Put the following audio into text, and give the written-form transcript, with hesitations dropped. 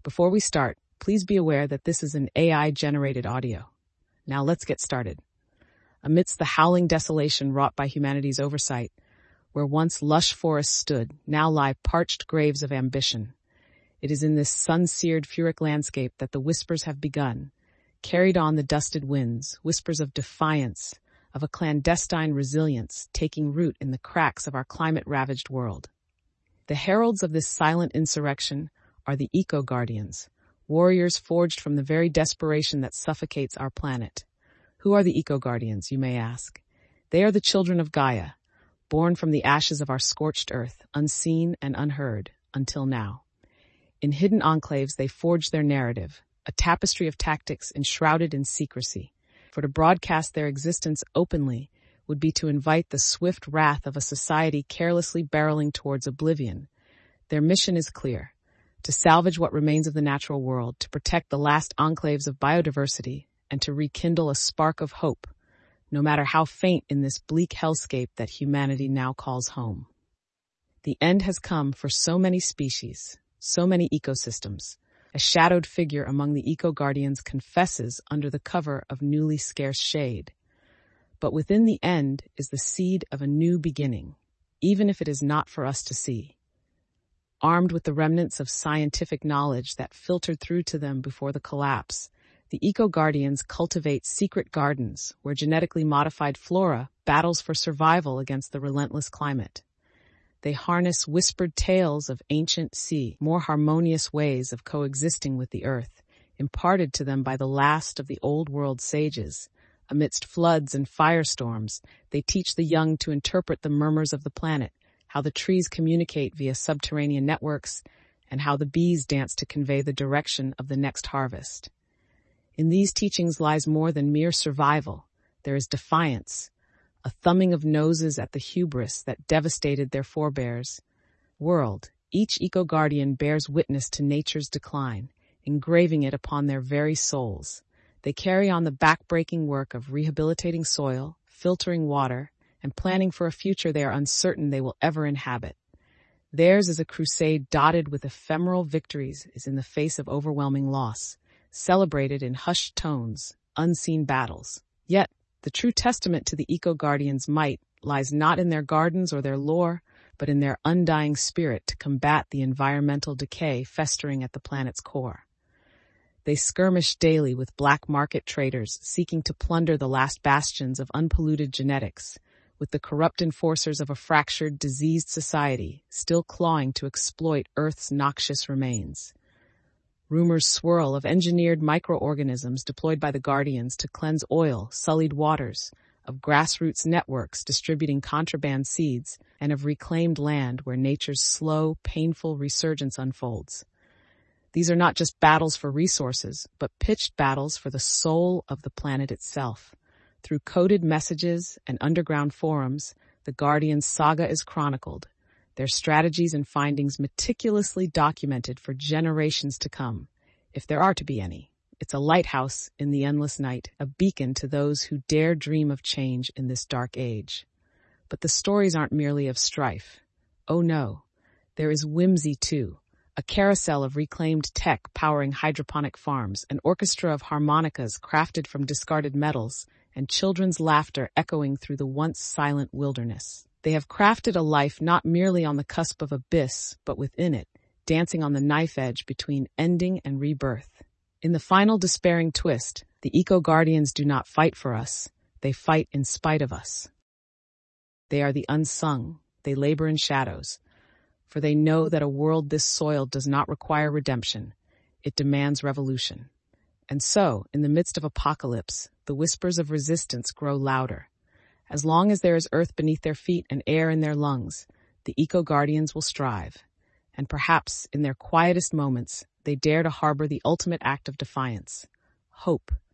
Before we start, please be aware that this is an AI-generated audio. Now let's get started. Amidst the howling desolation wrought by humanity's oversight, where once lush forests stood, now lie parched graves of ambition. It is in this sun-seared Furic landscape that the whispers have begun, carried on the dusted winds, whispers of defiance, of a clandestine resilience taking root in the cracks of our climate-ravaged world. The heralds of this silent insurrection are the eco-guardians, warriors forged from the very desperation that suffocates our planet. Who are the eco-guardians, you may ask? They are the children of Gaia, born from the ashes of our scorched earth, unseen and unheard, until now. In hidden enclaves they forge their narrative, a tapestry of tactics enshrouded in secrecy. For to broadcast their existence openly would be to invite the swift wrath of a society carelessly barreling towards oblivion. Their mission is clear: to salvage what remains of the natural world, to protect the last enclaves of biodiversity, and to rekindle a spark of hope, no matter how faint in this bleak hellscape that humanity now calls home. The end has come for so many species, so many ecosystems. A shadowed figure among the eco-guardians confesses under the cover of newly scarce shade. But within the end is the seed of a new beginning, even if it is not for us to see. Armed with the remnants of scientific knowledge that filtered through to them before the collapse, the eco-guardians cultivate secret gardens where genetically modified flora battles for survival against the relentless climate. They harness whispered tales of ancient sea, more harmonious ways of coexisting with the earth, imparted to them by the last of the old world sages. Amidst floods and firestorms, they teach the young to interpret the murmurs of the planet, how the trees communicate via subterranean networks, and how the bees dance to convey the direction of the next harvest. In these teachings lies more than mere survival. There is defiance, a thumbing of noses at the hubris that devastated their forebears. World, each eco-guardian bears witness to nature's decline, engraving it upon their very souls. They carry on the back-breaking work of rehabilitating soil, filtering water, and planning for a future they are uncertain they will ever inhabit. Theirs is a crusade dotted with ephemeral victories in the face of overwhelming loss, celebrated in hushed tones, unseen battles. Yet, the true testament to the eco-guardians' might lies not in their gardens or their lore, but in their undying spirit to combat the environmental decay festering at the planet's core. They skirmish daily with black market traders seeking to plunder the last bastions of unpolluted genetics, with the corrupt enforcers of a fractured, diseased society still clawing to exploit Earth's noxious remains. Rumors swirl of engineered microorganisms deployed by the Guardians to cleanse oil, sullied waters, of grassroots networks distributing contraband seeds, and of reclaimed land where nature's slow, painful resurgence unfolds. These are not just battles for resources, but pitched battles for the soul of the planet itself. Through coded messages and underground forums, the Guardians' saga is chronicled, their strategies and findings meticulously documented for generations to come, if there are to be any. It's a lighthouse in the endless night, a beacon to those who dare dream of change in this dark age. But the stories aren't merely of strife. Oh no, there is whimsy too, a carousel of reclaimed tech powering hydroponic farms, an orchestra of harmonicas crafted from discarded metals, and children's laughter echoing through the once silent wilderness. They have crafted a life not merely on the cusp of abyss, but within it, dancing on the knife edge between ending and rebirth. In the final despairing twist, the eco-guardians do not fight for us, they fight in spite of us. They are the unsung, they labor in shadows, for they know that a world this soiled does not require redemption, it demands revolution. And so, in the midst of apocalypse, the whispers of resistance grow louder. As long as there is earth beneath their feet and air in their lungs, the eco-guardians will strive. And perhaps, in their quietest moments, they dare to harbor the ultimate act of defiance: hope.